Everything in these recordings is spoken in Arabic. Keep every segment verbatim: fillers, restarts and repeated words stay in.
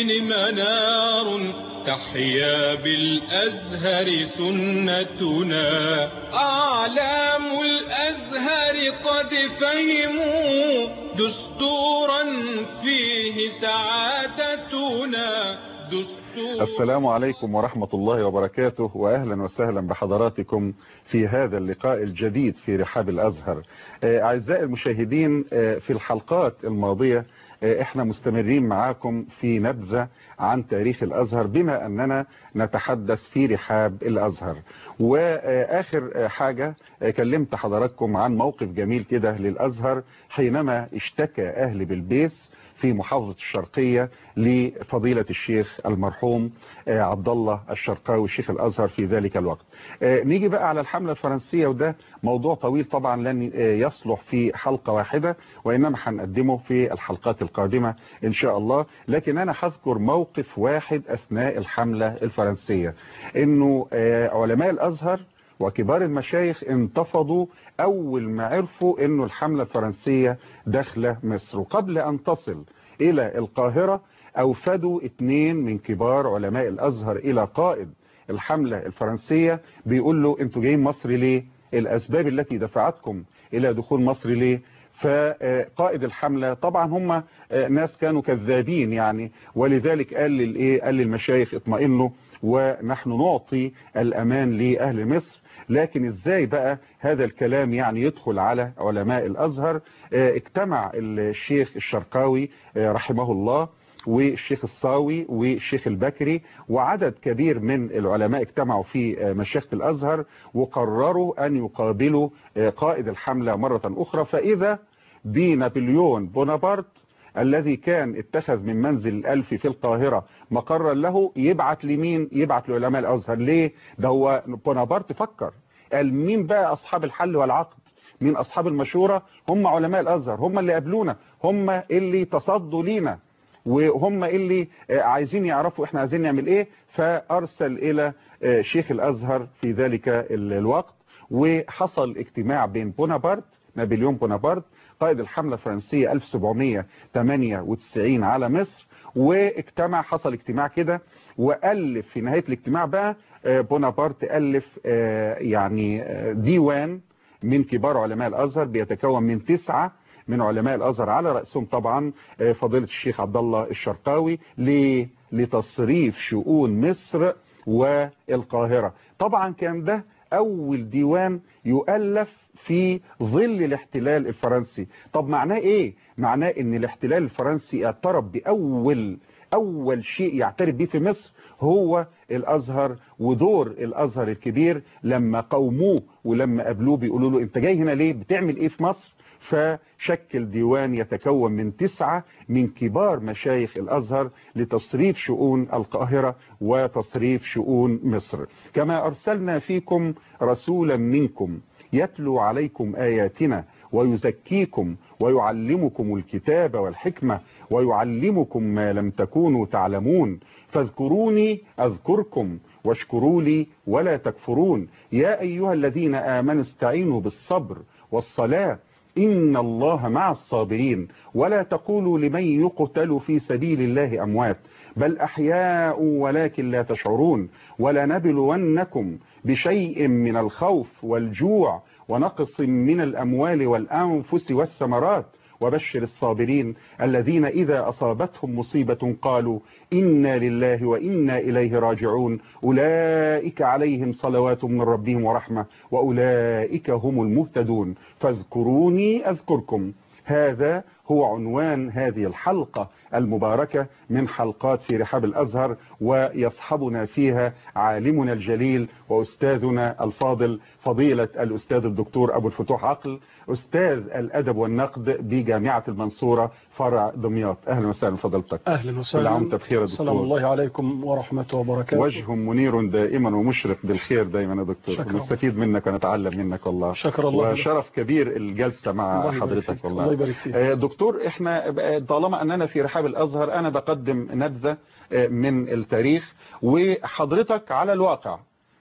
الدين منار تحيا بالأزهر سنتنا. أعلام الأزهر قد فهموا دستورا فيه سعادتنا. دستور. السلام عليكم ورحمة الله وبركاته، وأهلا وسهلا بحضراتكم في هذا اللقاء الجديد في رحاب الأزهر. أعزائي المشاهدين، في الحلقات الماضية احنا مستمرين معاكم في نبذة عن تاريخ الأزهر بما أننا نتحدث في رحاب الأزهر. وآخر حاجة كلمت حضراتكم عن موقف جميل كده للأزهر حينما اشتكى أهل بلبيس في محافظة الشرقية لفضيلة الشيخ المرحوم عبد الله الشرقاوي الشيخ الأزهر في ذلك الوقت. نيجي بقى على الحملة الفرنسية، وده موضوع طويل طبعا لن يصلح في حلقة واحدة، وإنما هنقدمه في الحلقات القادمة إن شاء الله. لكن أنا هذكر موقف واحد أثناء الحملة الفرنسية، إنه علماء الأزهر وكبار المشايخ انتفضوا أول ما عرفوا إنه الحملة الفرنسية داخلة مصر. وقبل أن تصل إلى القاهرة أوفدوا اثنين من كبار علماء الأزهر إلى قائد الحملة الفرنسية، بيقول له أنتوا جايين مصر ليه؟ الأسباب التي دفعتكم إلى دخول مصر ليه؟ فقائد الحملة طبعا هم ناس كانوا كذابين يعني، ولذلك قال للإيه؟ قال للمشايخ اطمئنوا ونحن نعطي الأمان لأهل مصر. لكن ازاي بقى هذا الكلام يعني يدخل على علماء الأزهر؟ اجتمع الشيخ الشرقاوي رحمه الله والشيخ الصاوي والشيخ البكري وعدد كبير من العلماء اجتمعوا في مشيخة الأزهر وقرروا أن يقابلوا قائد الحملة مرة أخرى. فإذا بنابليون بونابرت الذي كان اتخذ من منزل الألف في القاهرة مقرا له يبعت لمين؟ يبعت لعلماء الأزهر. ليه؟ ده هو بونابرت فكر قال مين بقى أصحاب الحل والعقد؟ مين أصحاب المشورة؟ هم علماء الأزهر، هم اللي قابلونا، هم اللي تصدوا لينا، وهم اللي عايزين يعرفوا احنا عايزين نعمل ايه. فأرسل إلى شيخ الأزهر في ذلك الوقت، وحصل اجتماع بين بونابرت نابليون بونابرت قائد الحملة الفرنسية ألف وسبعمية وثمانية وتسعين على مصر. واجتمع حصل اجتماع كده، وألف في نهاية الاجتماع بقى بونابرت ألف يعني ديوان من كبار علماء الأزهر بيتكون من تسعة من علماء الأزهر على رأسهم طبعا فضيلة الشيخ عبد الله الشرقاوي لتصريف شؤون مصر والقاهرة. طبعا كان ده أول ديوان يؤلف في ظل الاحتلال الفرنسي. طب معناه ايه؟ معناه ان الاحتلال الفرنسي اعترف بأول أول شيء يعترف به في مصر هو الأزهر، ودور الأزهر الكبير لما قوموه ولما قابلوه بيقولوا له انت جاي هنا ليه؟ بتعمل ايه في مصر؟ فشكل ديوان يتكون من تسعة من كبار مشايخ الأزهر لتصريف شؤون القاهرة وتصريف شؤون مصر. كما أرسلنا فيكم رسولا منكم يتلو عليكم آياتنا ويزكيكم ويعلمكم الكتاب والحكمة ويعلمكم ما لم تكونوا تعلمون فاذكروني أذكركم واشكروا لي ولا تكفرون يا أيها الذين آمنوا استعينوا بالصبر والصلاة إن الله مع الصابرين ولا تقولوا لمن يقتل في سبيل الله أموات بل أحياء ولكن لا تشعرون ولنبلونكم بشيء من الخوف والجوع ونقص من الأموال والأنفس والثمرات وبشر الصابرين الذين إذا أصابتهم مصيبة قالوا إنا لله وإنا إليه راجعون أولئك عليهم صلوات من ربهم ورحمة وأولئك هم المهتدون فاذكروني أذكركم. هذا هو عنوان هذه الحلقة المباركة من حلقات في رحاب الأزهر، ويصحبنا فيها عالمنا الجليل وأستاذنا الفاضل فضيلة الأستاذ الدكتور أبو الفتوح عقل أستاذ الأدب والنقد بجامعة المنصورة فرع دمياط. أهلا وسهلا فضيلتك. أهلا وسهلا. كل عام وانت بخير يا دكتور. السلام الله عليكم ورحمة وبركاته. وجه منير دائما ومشرق بالخير دائما يا دكتور. شكرا. نستفيد منك ونتعلم منك والله. شكرا الله. وشرف كبير الجلسة مع حضرتك والله. الله يبارك فيك. دكتور احنا طالما أننا في رحاب الأزهر أنا بقدم نبذة من التاريخ وحضرتك على الواقع،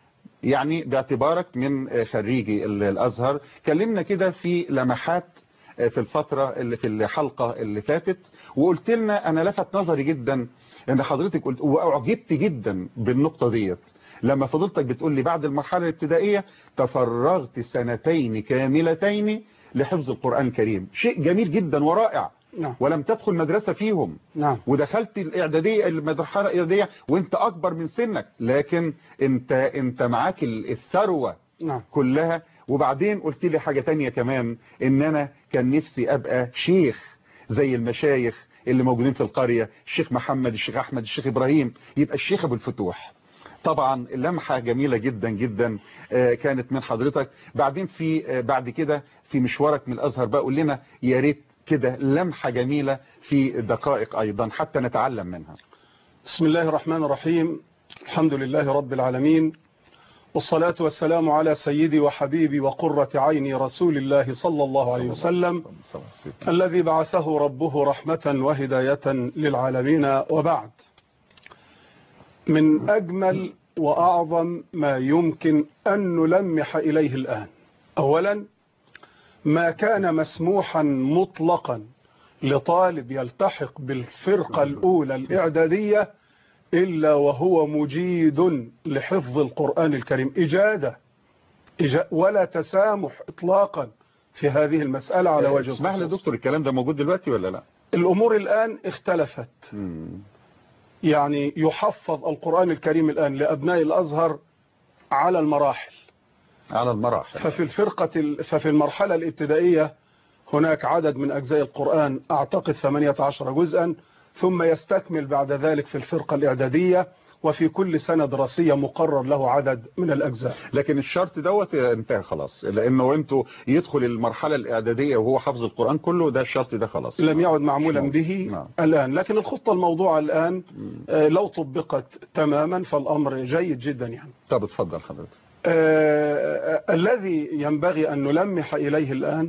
يعني باعتبارك من خريجي الأزهر كلمنا كده في لمحات في الفترة اللي في الحلقة اللي فاتت، وقلت لنا أنا لفت نظري جدا ان حضرتك قلت واعجبت جدا بالنقطه ديت لما فضلتك بتقول لي بعد المرحله الابتدائيه تفرغت سنتين كاملتين لحفظ القران الكريم، شيء جميل جدا ورائع. نعم. ولم تدخل مدرسه فيهم. نعم. ودخلت الاعداديه المرحله الاعداديه وانت اكبر من سنك، لكن انت انت معاك الثروه نعم. كلها. وبعدين قلت لي حاجه تانية كمان، ان انا كان نفسي ابقى شيخ زي المشايخ اللي موجودين في القريه، الشيخ محمد، الشيخ احمد، الشيخ ابراهيم، يبقى الشيخ ابو الفتوح. طبعا لمحه جميله جدا جدا كانت من حضرتك. بعدين في بعد كده في مشوارك من الازهر بقى قول لنا يا ريت كده لمحه جميله في دقائق ايضا حتى نتعلم منها. بسم الله الرحمن الرحيم. الحمد لله رب العالمين، والصلاة والسلام على سيدي وحبيبي وقرة عيني رسول الله صلى الله عليه وسلم الذي بعثه ربه رحمة وهداية للعالمين. وبعد، من أجمل وأعظم ما يمكن أن نلمح إليه الآن، أولا ما كان مسموحا مطلقا لطالب يلتحق بالفرقة الأولى الإعدادية إلا وهو مجيد لحفظ القرآن الكريم إجادة إجا ولا تسامح إطلاقا في هذه المسألة على وجه الخصوص. اسمح لي دكتور، الكلام ده موجود دلوقتي ولا لا؟ الأمور الآن اختلفت. مم. يعني يحفظ القرآن الكريم الآن لأبناء الأزهر على المراحل على المراحل ففي الفرقة ففي المرحلة الابتدائية هناك عدد من أجزاء القرآن أعتقد ثمانية عشر جزءا، ثم يستكمل بعد ذلك في الفرقة الإعدادية، وفي كل سنة دراسية مقرر له عدد من الأجزاء. لكن الشرط دوت انتهى خلاص، لأنه انتوا يدخل المرحلة الإعدادية وهو حفظ القرآن كله، ده الشرط ده خلاص لم يعد معمولا به نعم. الآن. لكن الخطة الموضوعة الآن آه لو طبقت تماما فالأمر جيد جدا يعني. طب اتفضل حضرتك. آه الذي ينبغي أن نلمح إليه الآن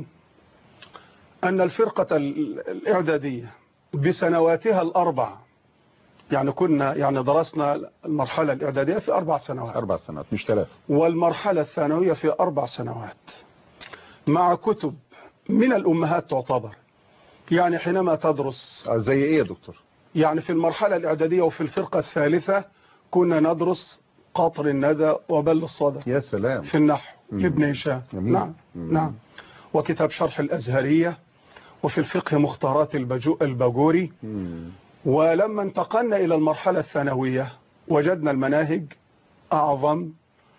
أن الفرقة الإعدادية بسنواتها الأربع، يعني كنا يعني درسنا المرحلة الإعدادية في أربع سنوات أربع سنوات مش ثلاثة، والمرحلة الثانوية في أربع سنوات مع كتب من الأمهات تعتبر. يعني حينما تدرس زي إيه يا دكتور؟ يعني في المرحلة الإعدادية وفي الفرقة الثالثة كنا ندرس قطر الندى وبل الصدى يا سلام في النحو لابن هشام. نعم مم. نعم وكتاب شرح الأزهرية، وفي الفقه مختارات الباجوري. مم. ولما انتقلنا إلى المرحلة الثانوية وجدنا المناهج أعظم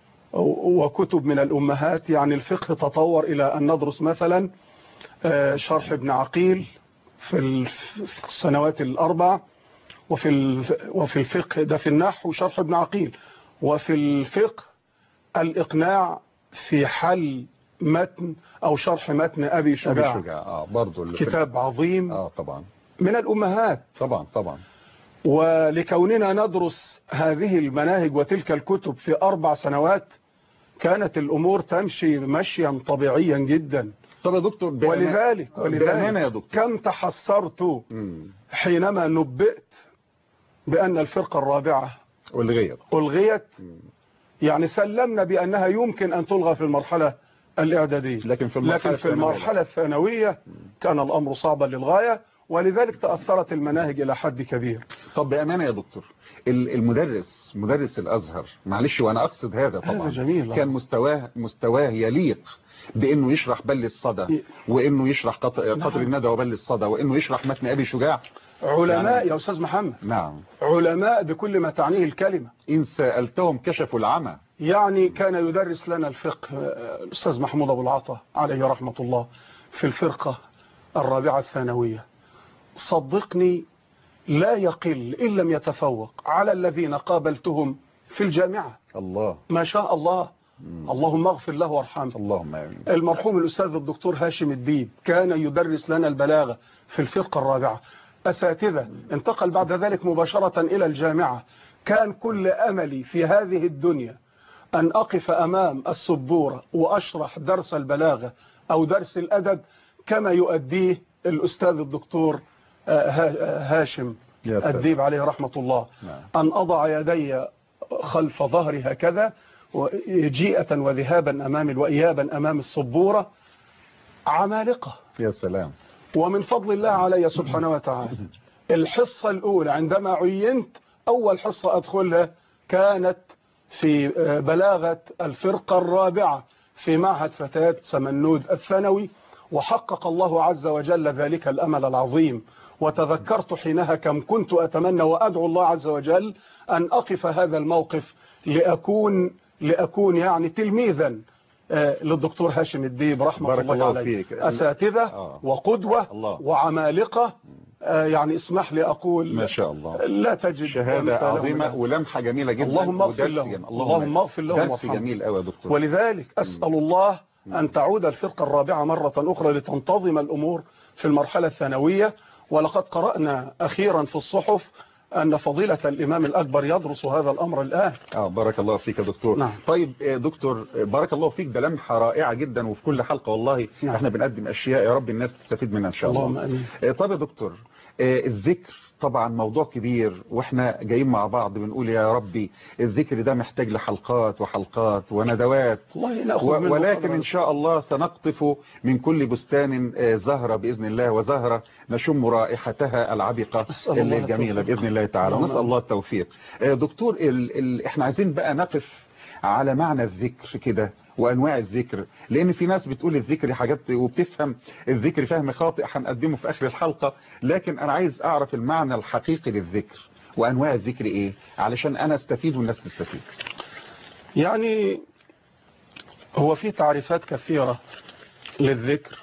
وكتب من الأمهات. يعني الفقه تطور إلى أن ندرس مثلا شرح ابن عقيل في السنوات الأربع، وفي وفي الفقه ده في النحو شرح ابن عقيل، وفي الفقه الإقناع في حل متن أو شرح متن أبي شجاع, أبي شجاع. آه برضو كتاب عظيم آه طبعا من الأمهات طبعا طبعا. ولكوننا ندرس هذه المناهج وتلك الكتب في أربع سنوات كانت الأمور تمشي مشيا طبيعيا جدا. طب يا دكتور ولذلك, ولذلك يا دكتور. كم تحسرت حينما نبئت بأن الفرقة الرابعة ألغيت ألغيت يعني سلمنا بأنها يمكن أن تلغى في المرحلة الإعدادية، لكن في المرحلة, لكن في المرحلة الثانوية كان الأمر صعبا للغاية، ولذلك تأثرت المناهج إلى حد كبير. طب بأمانة يا دكتور، المدرس مدرس الأزهر، معلش وأنا أقصد هذا طبعا، هذا جميل. كان مستواه مستواه يليق بأنه يشرح بل الصدى، وأنه يشرح قطر نعم. الندى وبل الصدى، وأنه يشرح متن أبي شجاع. علماء يعني يا أستاذ محمد، نعم، علماء بكل ما تعنيه الكلمة، إن سألتهم كشفوا العمى. يعني كان يدرس لنا الفقه الأستاذ محمود أبو العطا عليه رحمة الله في الفرقة الرابعة الثانوية. صدقني لا يقل إن لم يتفوق على الذين قابلتهم في الجامعة. الله ما شاء الله. مم. اللهم اغفر له وارحمه. اللهم آمين. المرحوم الأستاذ الدكتور هاشم الدين كان يدرس لنا البلاغة في الفرقة الرابعة. أساتذة انتقل بعد ذلك مباشرة إلى الجامعة. كان كل أملي في هذه الدنيا أن أقف أمام السبورة وأشرح درس البلاغة أو درس الأدب كما يؤديه الأستاذ الدكتور هاشم الديب عليه رحمة الله. نعم. أن أضع يدي خلف ظهري هكذا جيئة وذهابا أمام وإيابا أمام السبورة، عمالقة. يا سلام. ومن فضل الله علي سبحانه وتعالى الحصة الأولى عندما عينت أول حصة أدخلها كانت في بلاغة الفرقة الرابعة في معهد فتيات سمنود الثانوي، وحقق الله عز وجل ذلك الأمل العظيم. وتذكرت حينها كم كنت أتمنى وأدعو الله عز وجل أن أقف هذا الموقف لأكون لأكون يعني تلميذا للدكتور هاشم الديب رحمة الله, الله عليه. أساتذة آه. وقدوة الله. وعمالقة آه يعني اسمح لي أقول ما شاء الله لا تجد شهادة عظيمة ولمحة جميلة جدا. اللهم اغفر لهم اللهم اغفر لهم درس جميل قوي يا دكتور. ولذلك أسأل الله أن تعود الفرقة الرابعة مرة أخرى لتنتظم الأمور في المرحلة الثانوية. ولقد قرأنا أخيرا في الصحف أن فضيلة الإمام الأكبر يدرس هذا الأمر الآن. آه بارك الله فيك يا دكتور. نعم. طيب دكتور بارك الله فيك، ده لمحة رائعة جدا، وفي كل حلقة والله نعم. احنا بنقدم أشياء يا رب الناس تستفيد منها إن شاء الله. اللهم آمين. طيب يا دكتور الذكر طبعا موضوع كبير، واحنا جايين مع بعض بنقول يا ربي الذكر ده محتاج لحلقات وحلقات وندوات، ولكن ان شاء الله سنقطف من كل بستان زهرة بإذن الله، وزهرة نشم رائحتها العبقة الجميلة بإذن الله تعالى. نسأل الله التوفيق. دكتور ال ال احنا عايزين بقى نقف على معنى الذكر كده وانواع الذكر، لان في ناس بتقول الذكر حاجات وبتفهم الذكر فهم خاطئ هنقدمه في اخر الحلقة، لكن انا عايز اعرف المعنى الحقيقي للذكر وانواع الذكر ايه علشان انا استفيد والناس تستفيد. يعني هو في تعريفات كثيرة للذكر،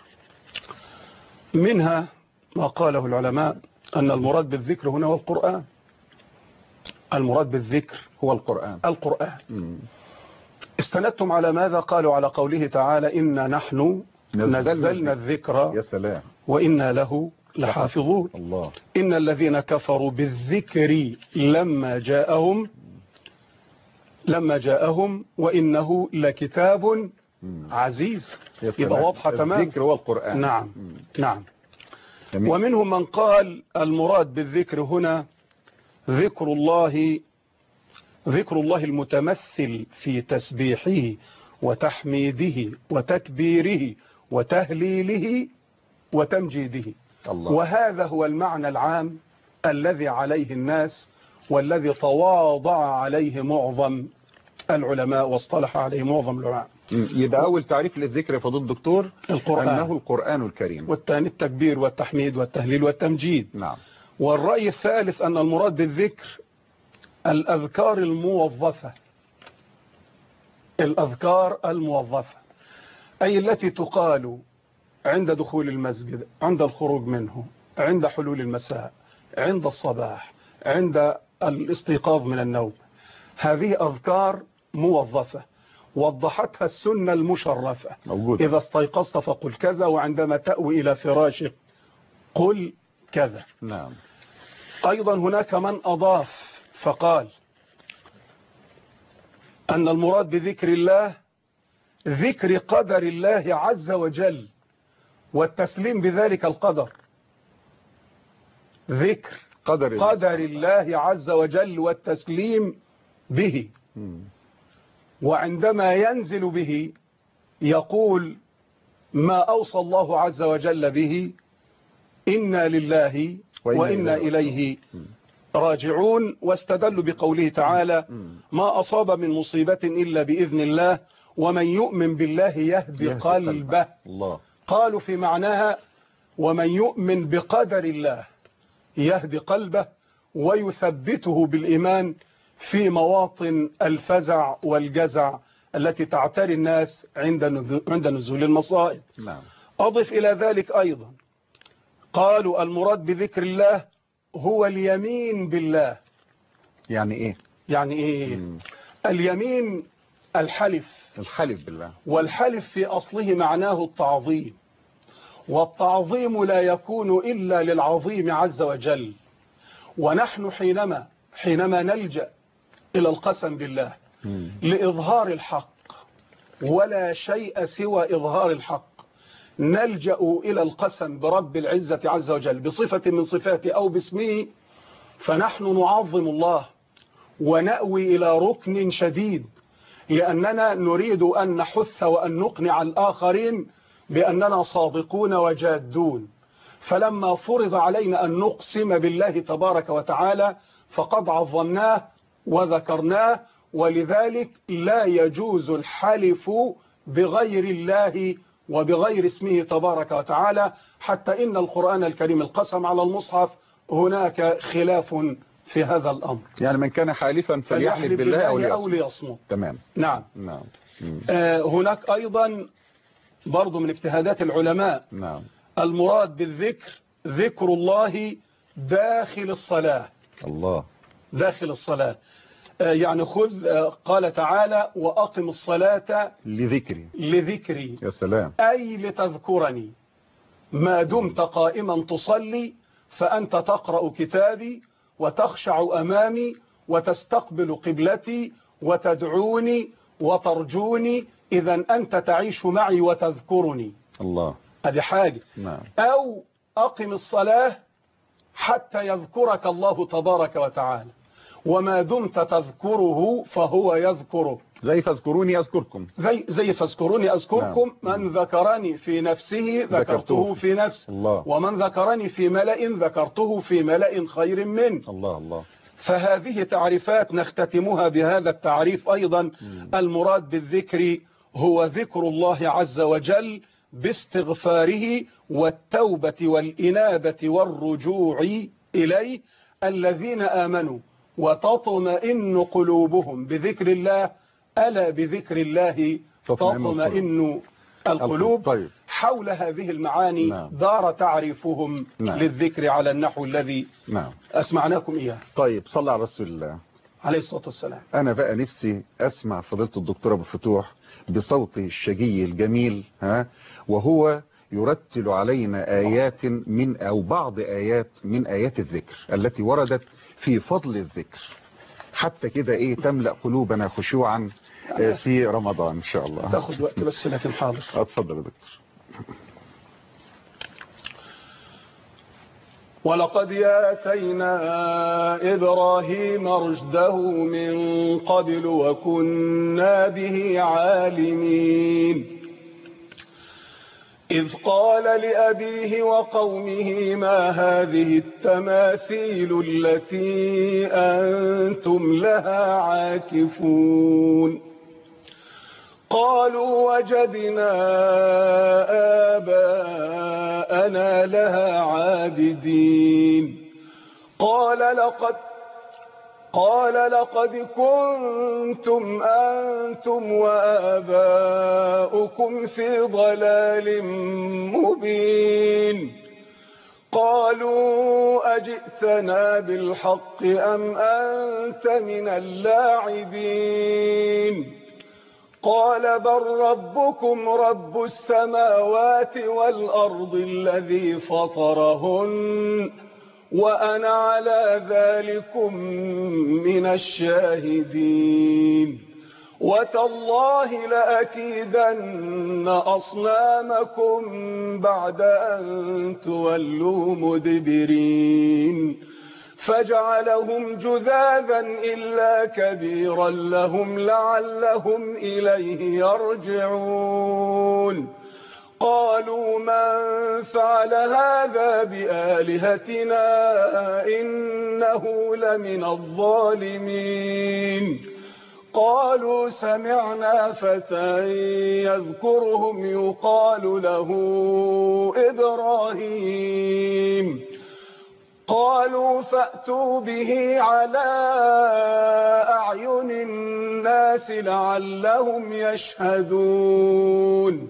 منها ما قاله العلماء ان المراد بالذكر هنا هو القرآن. المراد بالذكر هو القرآن. القرآن. م. استندتم على ماذا؟ قالوا على قوله تعالى إنا نحن نزلنا الذكر يا سلام وإنا له لحافظون. الله. إن الذين كفروا بالذكر لما جاءهم لما جاءهم وإنه لكتاب عزيز. يبقى واضحة تمام. الذكر هو القرآن. نعم مم. نعم. جميل. ومنهم من قال المراد بالذكر هنا ذكر الله ذكر الله المتمثل في تسبيحه وتحميده وتكبيره وتهليله وتمجيده. الله. وهذا هو المعنى العام الذي عليه الناس والذي تواضع عليه معظم العلماء واصطلح عليه معظم العلماء. يبقى أول تعريف للذكر يا فضيلة الدكتور القرآن. أنه القرآن الكريم، والثاني التكبير والتحميد والتهليل والتمجيد. نعم. والرأي الثالث أن المراد بالذكر الأذكار الموظفة الأذكار الموظفة أي التي تقال عند دخول المسجد، عند الخروج منه، عند حلول المساء، عند الصباح، عند الاستيقاظ من النوم. هذه أذكار موظفة وضحتها السنة المشرفة موجود. إذا استيقظت فقل كذا، وعندما تأوي إلى فراشك قل كذا. نعم. أيضا هناك من أضاف فقال أن المراد بذكر الله ذكر قدر الله عز وجل والتسليم بذلك القدر. ذكر قدر الله, قدر الله عز وجل والتسليم به. م. وعندما ينزل به يقول ما أوصى الله عز وجل به إنا لله وإنا, وإنا إليه راجعون. واستدلوا بقوله تعالى ما أصاب من مصيبة إلا بإذن الله ومن يؤمن بالله يهدي قلبه. الله. قالوا في معناها ومن يؤمن بقدر الله يهدي قلبه ويثبته بالإيمان في مواطن الفزع والجزع التي تعتري الناس عند عند نزول المصائب. نعم. أضف إلى ذلك أيضا قالوا المراد بذكر الله هو اليمين بالله. يعني إيه؟ يعني إيه؟ مم. اليمين الحلف الحلف بالله، والحلف في أصله معناه التعظيم، والتعظيم لا يكون إلا للعظيم عز وجل. ونحن حينما حينما نلجأ إلى القسم بالله مم. لإظهار الحق ولا شيء سوى إظهار الحق، نلجأ إلى القسم برب العزة عز وجل بصفة من صفاته أو باسمه، فنحن نعظم الله ونأوي إلى ركن شديد، لأننا نريد أن نحث وأن نقنع الآخرين بأننا صادقون وجادون. فلما فرض علينا أن نقسم بالله تبارك وتعالى فقد عظمناه وذكرناه، ولذلك لا يجوز الحلف بغير الله وبغير اسمه تبارك وتعالى، حتى إن القرآن الكريم القسم على المصحف هناك خلاف في هذا الأمر. يعني من كان حالفا فليحلف بالله أو ليصمت. أو ليصمت. تمام. نعم. نعم. آه هناك أيضا برضو من اجتهادات العلماء نعم. المراد بالذكر ذكر الله داخل الصلاة. الله. داخل الصلاة. آه يعني خذ آه قال تعالى وأقم الصلاة لذكري. لذكري. يا سلام. أي لتذكرني ما دمت قائما تصلي، فأنت تقرأ كتابي وتخشع أمامي وتستقبل قبلتي وتدعوني وترجوني، إذا أنت تعيش معي وتذكرني. الله. هذه حاجة. نعم. أو أقم الصلاة حتى يذكرك الله تبارك وتعالى، وما دمت تذكره فهو يذكرك. زي فاذكروني يذكركم. زي زي فاذكروني أذكركم. نعم. من ذكرني في نفسه ذكرته, ذكرته في نفسه. الله. ومن ذكرني في ملأ ذكرته في ملأ خير منه. الله الله. فهذه تعريفات نختتمها بهذا التعريف أيضا. م. المراد بالذكر هو ذكر الله عز وجل باستغفاره والتوبة والإنابة والرجوع إليه. الذين آمنوا وتطمئن قلوبهم بذكر الله، ألا بذكر الله تطمئن القلوب. طيب. حول هذه المعاني نعم. دار تعريفهم نعم. للذكر على النحو الذي نعم. أسمعناكم إياه. طيب صلى على رسول الله عليه الصلاة والسلام. أنا بقى نفسي أسمع فضيلة الدكتور أبو فتوح بصوته الشجي الجميل، ها، وهو يرتل علينا آيات من أو بعض آيات من آيات الذكر التي وردت في فضل الذكر، حتى كده إيه تملأ قلوبنا خشوعا في رمضان إن شاء الله. تاخد وقت بس لكن حاضر. اتفضل يا دكتور. ولقد آتينا إبراهيم رشده من قبل وكنا به عالمين. إذ قال لأبيه وقومه ما هذه التماثيل التي أنتم لها عاكفون؟ قالوا وجدنا آباءنا لها عابدين. قال لقد قال لقد كنتم أنتم وآباؤكم في ضلال مبين. قالوا أجئتنا بالحق أم أنت من اللاعبين؟ قال بل ربكم رب السماوات والأرض الذي فطرهن وأنا على ذلكم من الشاهدين. وتالله لأكيدن أصنامكم بعد أن تولوا مدبرين. فجعلهم جذاذا إلا كبيرا لهم لعلهم إليه يرجعون. قالوا من فعل هذا بآلهتنا إنه لمن الظالمين. قالوا سمعنا فتى يذكرهم يقال له إبراهيم. قالوا فأتوا به على أعين الناس لعلهم يشهدون.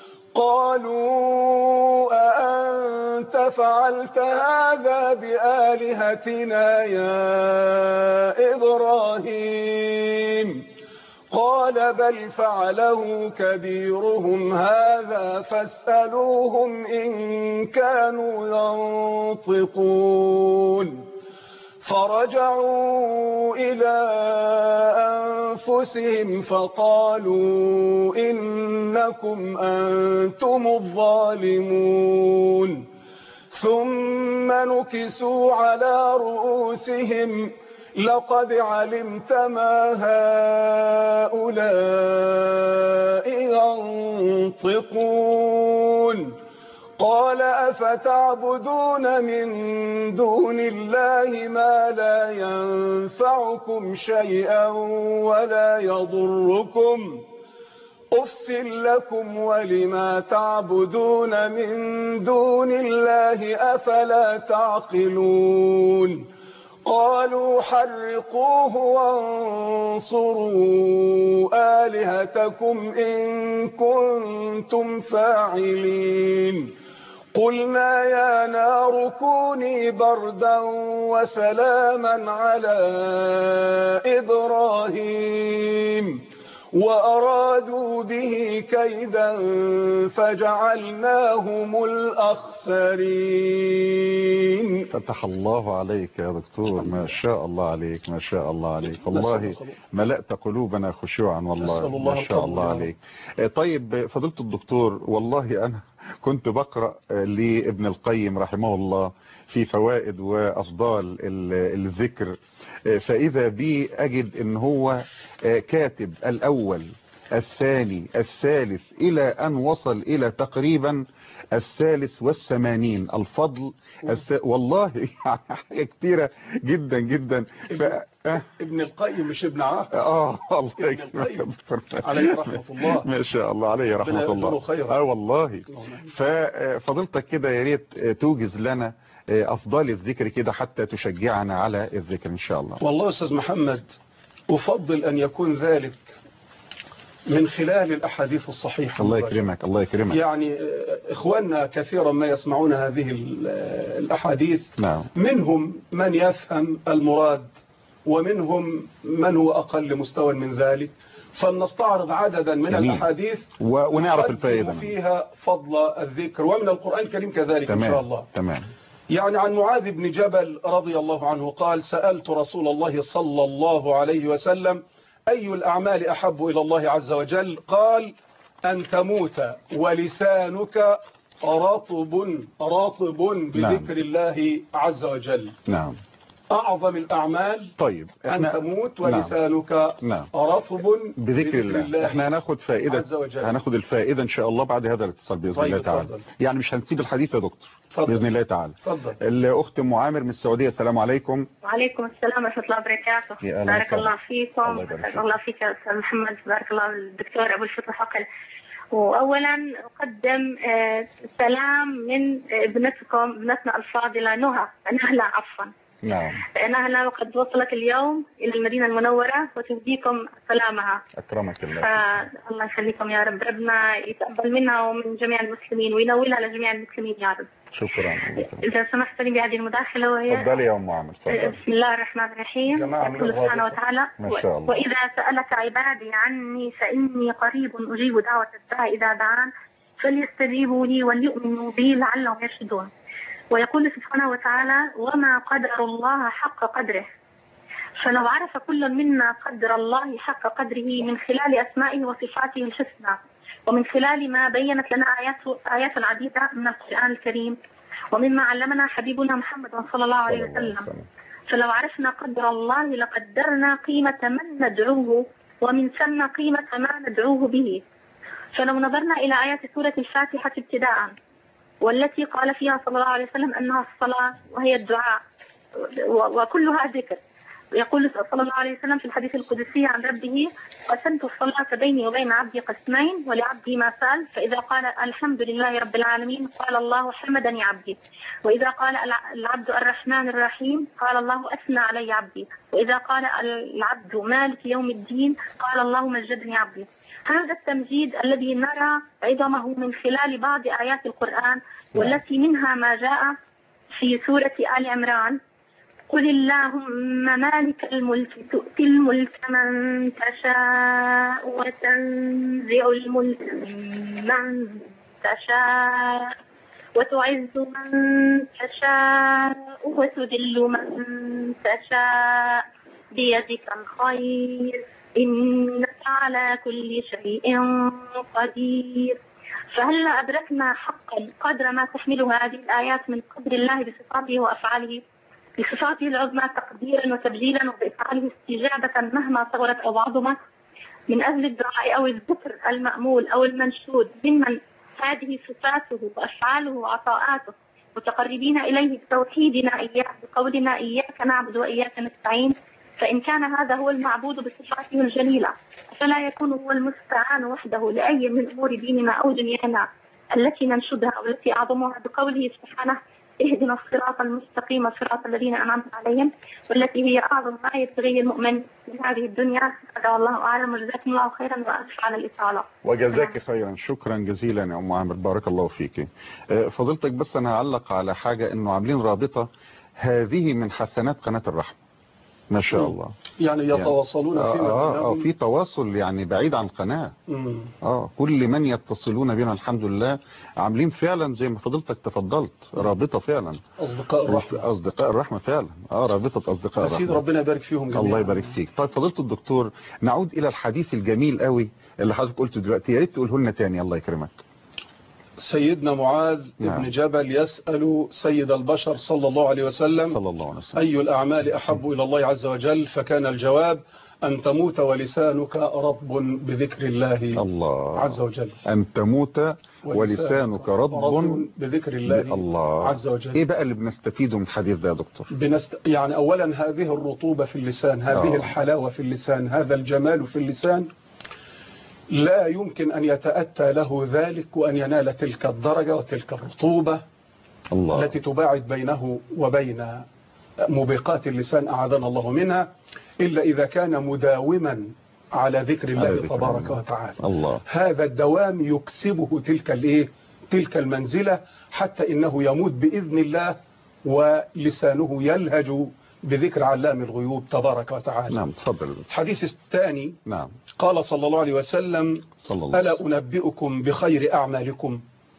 قالوا أأنت فعلت هذا بآلهتنا يا إبراهيم؟ قال بل فعله كبيرهم هذا فاسألوهم إن كانوا ينطقون. فرجعوا إلى أنفسهم فقالوا إنكم أنتم الظالمون. ثم نكسوا على رؤوسهم لقد علمت ما هؤلاء ينطقون. قال أفتعبدون من دون الله ما لا ينفعكم شيئا ولا يضركم أف لكم ولما تعبدون من دون الله أفلا تعقلون قالوا حرقوه وانصروا آلهتكم إن كنتم فاعلين قلنا يا نار كوني بردا وسلاما على إبراهيم وأرادوا به كيدا فجعلناهم الأخسرين. فتح الله عليك يا دكتور، ما شاء الله عليك، ما شاء الله عليك، والله ملأت قلوبنا خشوعا، والله ما شاء الله عليك. طيب فضيلة الدكتور، والله أنا كنت بقرأ لابن القيم رحمه الله في فوائد وأفضال الذكر، فإذا بي أجد إن هو كاتب الأول الثاني الثالث إلى أن وصل إلى تقريبا الثالث والثمانين الفضل الس... والله حاجة كتيرة جدا جدا. ف... ابن القيم مش ابن عاقل. اه الله يكرمك عليه رحمة الله. ما شاء الله عليه رحمة الله. اه والله. ففضلتك كده يا ريت توجز لنا أفضال الذكر كده حتى تشجعنا على الذكر إن شاء الله. والله أستاذ محمد أفضل أن يكون ذلك من خلال الأحاديث الصحيحة. الله يكرمك الله يكرمك. يعني إخواننا كثيرا ما يسمعون هذه الأحاديث، نعم. منهم من يفهم المراد ومنهم من هو أقل مستوى من ذلك، فلنستعرض عددا من جميل. الأحاديث ونعرف الفائدة فيها فضل الذكر، ومن القرآن الكريم كذلك تمام. إن شاء الله. تمام. يعني عن معاذ بن جبل رضي الله عنه قال سألت رسول الله صلى الله عليه وسلم أي الأعمال أحب إلى الله عز وجل؟ قال أن تموت ولسانك رطب رطب بذكر نعم. الله عز وجل. نعم. أعظم الأعمال طيب أن تموت ولسانك نعم. رطب بذكر, بذكر الله. الله احنا هناخد فائدة عز وجل. هناخد الفائدة إن شاء الله بعد هذا الاتصال بإذن طيب الله تعالى. فضل. يعني مش هنسيب الحديث يا دكتور فضل. بإذن الله تعالى. فضل. الأخت أم عامر من السعودية، السلام عليكم. وعليكم السلام ورحمة الله وبركاته. بارك الله فيكم. بارك الله فيك يا أستاذ محمد. بارك الله الدكتور أبو الفتح حقل. وأولا أقدم سلام من ابنتكم ابنتنا الفاضلة نهى نهلة عفوا. نعم. نهلة وقد وصلت اليوم إلى المدينة المنورة وتهديكم سلامها. أكرمك الله. الله يخليكم يا رب، ربنا يتقبل منها ومن جميع المسلمين وينولها لجميع المسلمين يا رب. شكرا. إذا سمحت لي بهذه المداخلة وهي تفضلي يا أم عامر. بسم الله الرحمن الرحيم. يقول سبحانه وتعالى ما شاء الله. وإذا سألك عبادي عني فإني قريب أجيب دعوة الداعي إذا دعان فليستجيبوا لي وليؤمنوا بي لعلهم يرشدون. ويقول سبحانه وتعالى وما قدر الله حق قدره. فلو عرف كل منا قدر الله حق قدره من خلال أسمائه وصفاته الحسنى ومن خلال ما بينت لنا آيات آيات العديدة من القرآن الكريم ومما علمنا حبيبنا محمد صلى الله عليه وسلم، فلو عرفنا قدر الله لقدرنا قيمة من ندعوه ومن ثم قيمة ما ندعوه به. فلو نظرنا إلى آيات سورة الفاتحة ابتداء والتي قال فيها صلى الله عليه وسلم أنها الصلاة وهي الدعاء وكلها ذكر. يقول صلى الله عليه وسلم في الحديث القدسي عن ربه قسمت الصلاة بيني وبين عبدي قسمين ولعبدي ما سأل، فإذا قال الحمد لله رب العالمين قال الله حمدني عبدي، وإذا قال العبد الرحمن الرحيم قال الله أثنى علي عبدي، وإذا قال العبد مالك يوم الدين قال الله مجدني عبدي. هذا التمجيد الذي نرى عظمه من خلال بعض آيات القرآن والتي منها ما جاء في سورة آل عمران قل اللهم مالك الملك تؤتي الملك من تشاء وتنزع الملك ممن تشاء وتعز من تشاء وتذل من تشاء بيدك الخير إنك على كل شيء قدير. فهل أدركنا حقا قدر ما تحمله هذه الآيات من قدر الله بصفاته وأفعاله، بصفاته العظمى تقديرا وتبجيلا وبإفعاله استجابة مهما صغرت أو عظمت من أجل الدعاء أو الذكر المأمول أو المنشود ممن هذه صفاته وأفعاله وعطاءاته، متقربين إليه بتوحيدنا إياه بقولنا إياك نعبد وإياك نستعين، فإن كان هذا هو المعبود بصفاته الجليلة فلا يكون هو المستعان وحده لأي من أمور ديننا أو دنيانا التي ننشدها والتي أعظمها بقوله سبحانه اهدنا الصراط المستقيم صراط الذين أنعمت عليهم، والتي هي أعظم ما يبتغيه المؤمن من هذه الدنيا. هذا والله أعلم، وجزاكم الله خيرا وأسف على الإطالة. وجزاك خيرا، شكرا جزيلا يا أم عامر، بارك الله فيك. فضلتك بس أنا هعلق على حاجة، إنه عاملين رابطة هذه من حسنات قناة الرحمة ما شاء الله، يعني يتواصلون يعني فيما آه بينهم. آه في تواصل يعني بعيد عن القناة. مم. اه كل من يتصلون بنا الحمد لله عاملين فعلا زي ما فضلتك تفضلت رابطة فعلا، أصدقاء الرحمة. أصدقاء الرحمة فعلا، اه رابطة أصدقاء أسيد الرحمة. ربنا يبارك فيهم جميعا. الله يبارك فيك. طيب فضيلة الدكتور، نعود إلى الحديث الجميل قوي اللي حضرتك قلته دلوقتي، يا ريت تقوله لنا تاني الله يكرمك. سيدنا معاذ نعم. بن جبل يسأل سيد البشر صلى الله عليه وسلم صلى الله عليه وسلم أي الأعمال أحب إلى الله عز وجل، فكان الجواب أن تموت ولسانك رطب بذكر الله الله عز وجل. أن تموت ولسانك رطب بذكر الله الله عز وجل. إيه بقى اللي بنستفيده من الحديث ده يا دكتور؟ بنست... يعني أولا هذه الرطوبة في اللسان، هذه أوه. الحلاوة في اللسان، هذا الجمال في اللسان لا يمكن أن يتأتى له ذلك وأن ينال تلك الدرجة وتلك الرطوبة الله. التي تباعد بينه وبين موبقات اللسان أعاذنا الله منها، إلا إذا كان مداوما على ذكر الله تبارك وتعالى. الله. هذا الدوام يكسبه تلك الايه تلك المنزلة، حتى إنه يموت بإذن الله ولسانه يلهج بذكر علام الغيوب تبارك وتعالى. نعم تفضل. الحديث الثاني نعم. قال صلى الله عليه وسلم صلى الله ألا أنبئكم بخير أعمالكم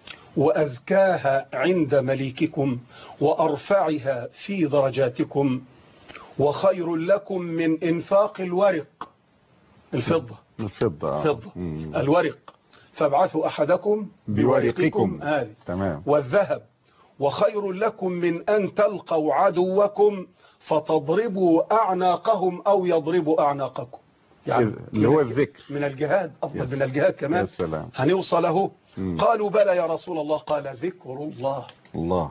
وأزكاها عند مليككم وأرفعها في درجاتكم وخير لكم من إنفاق الورق الفضة الفضة فضة الورق فابعثوا أحدكم بورقكم هذه تمام والذهب وخير لكم من أن تلقوا عدوكم فتضربوا أعناقهم أو يضربوا أعناقكم، يعني اللي هو الذكر من الجهاد أفضل من الجهاد كمان. يا سلام. هنوصله. قالوا بلى يا رسول الله، قال ذكر الله الله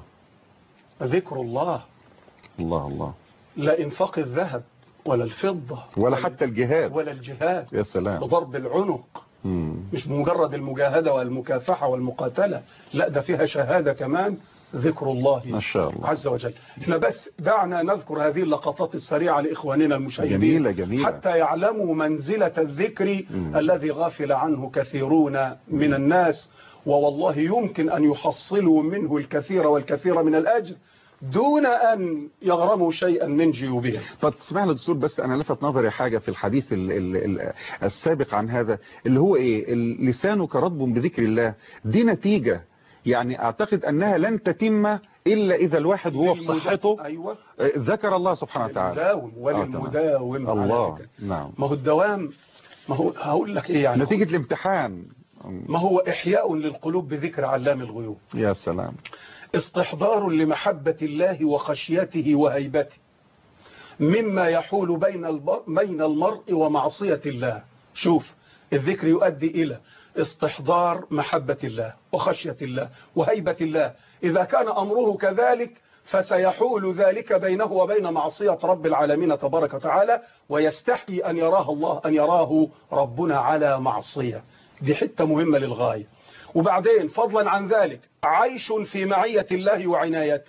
ذكر الله الله الله لا إنفاق الذهب ولا الفضة ولا حتى الجهاد ولا الجهاد يا سلام بضرب العنق. مم. مش بمجرد المجاهدة والمكافحة والمقاتلة، لا ده فيها شهادة كمان، ذكر الله ما شاء الله عز وجل. احنا بس دعنا نذكر هذه اللقطات السريعة لإخواننا المشاهدين جميلة جميلة. حتى يعلموا منزلة الذكر مم. الذي غافل عنه كثيرون من الناس، ووالله يمكن أن يحصلوا منه الكثير والكثير من الأجر دون أن يغرموا شيئا من جيوبهم. طب تسمعنا يا دكتور، بس أنا لفت نظري حاجة في الحديث ال ال ال السابق عن هذا اللي هو إيه، لسانك رطب بذكر الله، دي نتيجة يعني أعتقد أنها لن تتم إلا إذا الواحد وهو في صحته أيوة. ذكر الله سبحانه وتعالى. المداوم وللمداوم آه الله. على نعم. ما هو الدوام، ما هو هقول لك إيه يعني، نتيجة الامتحان، ما هو إحياء للقلوب بذكر علام الغيوب. يا سلام. استحضار لمحبة الله وخشيته وهيبته مما يحول بين بين المرء ومعصية الله. شوف الذكر يؤدي إلى استحضار محبة الله وخشية الله وهيبة الله، إذا كان أمره كذلك فسيحول ذلك بينه وبين معصية رب العالمين تبارك وتعالى، ويستحي أن يراه الله أن يراه ربنا على معصية. دي حتة مهمة للغاية. وبعدين فضلا عن ذلك عيش في معية الله وعنايته،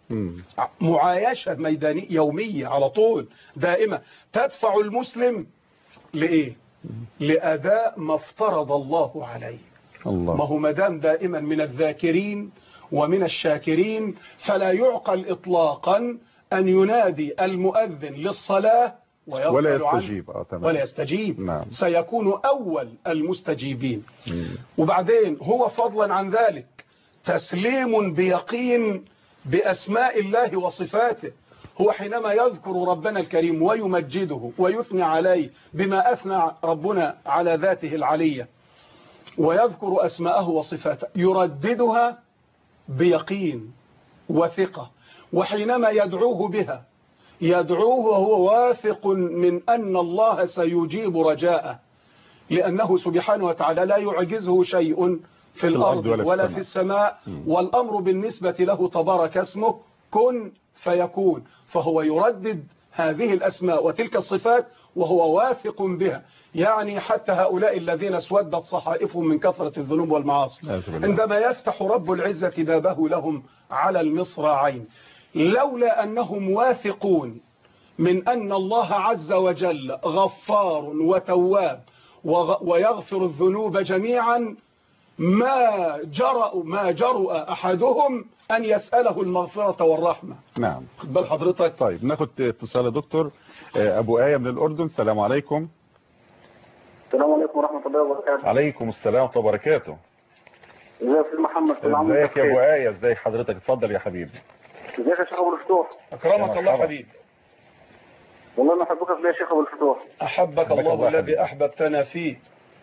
معايشة ميدانية يومية على طول دائمة تدفع المسلم لإيه؟ لأداء ما افترض الله عليه. الله. ما هو مدام دائما من الذاكرين ومن الشاكرين فلا يعقل إطلاقا أن ينادي المؤذن للصلاة ولا يستجيب. آه ولا يستجيب. نعم. سيكون أول المستجيبين. مم. وبعدين هو فضلا عن ذلك تسليم بيقين بأسماء الله وصفاته. هو حينما يذكر ربنا الكريم ويمجده ويثني عليه بما أثنى ربنا على ذاته العلية ويذكر أسماءه وصفاته يرددها بيقين وثقة، وحينما يدعوه بها يدعوه وهو واثق من أن الله سيجيب رجاءه، لأنه سبحانه وتعالى لا يعجزه شيء في الأرض ولا, ولا في السماء. والأمر بالنسبة له تبارك اسمه كن فيكون، فهو يردد هذه الأسماء وتلك الصفات وهو واثق بها. يعني حتى هؤلاء الذين اسودت صحائفهم من كثرة الذنوب والمعاصي عندما يفتح رب العزة بابه لهم على المصراعين، لولا أنهم واثقون من أن الله عز وجل غفار وتواب ويغفر الذنوب جميعا ما جرأ ما جرأ أحدهم أن يسأله المغفرة والرحمة. نعم. بل حضرتك. طيب ناخد اتصال يا دكتور. أبو آية من الأردن. السلام عليكم. السلام عليكم ورحمة الله وبركاته. عليكم السلام ورحمة الله وبركاته. ازيك يا استاذ محمد؟ ازيك يا ابو آية؟ ازي حضرتك؟ اتفضل يا حبيبي. ازيك يا شيخ ابو الفتوح؟ اكرمك الله حبيبي. والله انا احبك في الله يا شيخ ابو الفتوح. احبك الله الذي احببتنا فيه.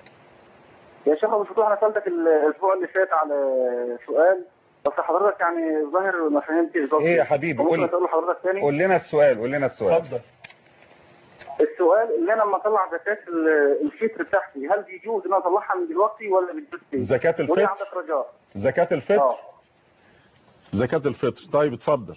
يا شيخ ابو الفتوح انا سالتك الاسبوع اللي فات على سؤال بس حضرتك يعني ظاهر ما فهمتش. ايه يا حبيبي؟ قول لحضرتك تاني. قول لنا السؤال قول لنا السؤال. اتفضل. السؤال اللي انا لما اطلع زكاه الفطر بتاعتي هل بيجوز ان انا اطلعها من دلوقتي ولا بتجوز؟ زكاه الفطر. وليه عندك رجاء؟ زكاه الفطر. اه زكاه الفطر. طيب اتفضل.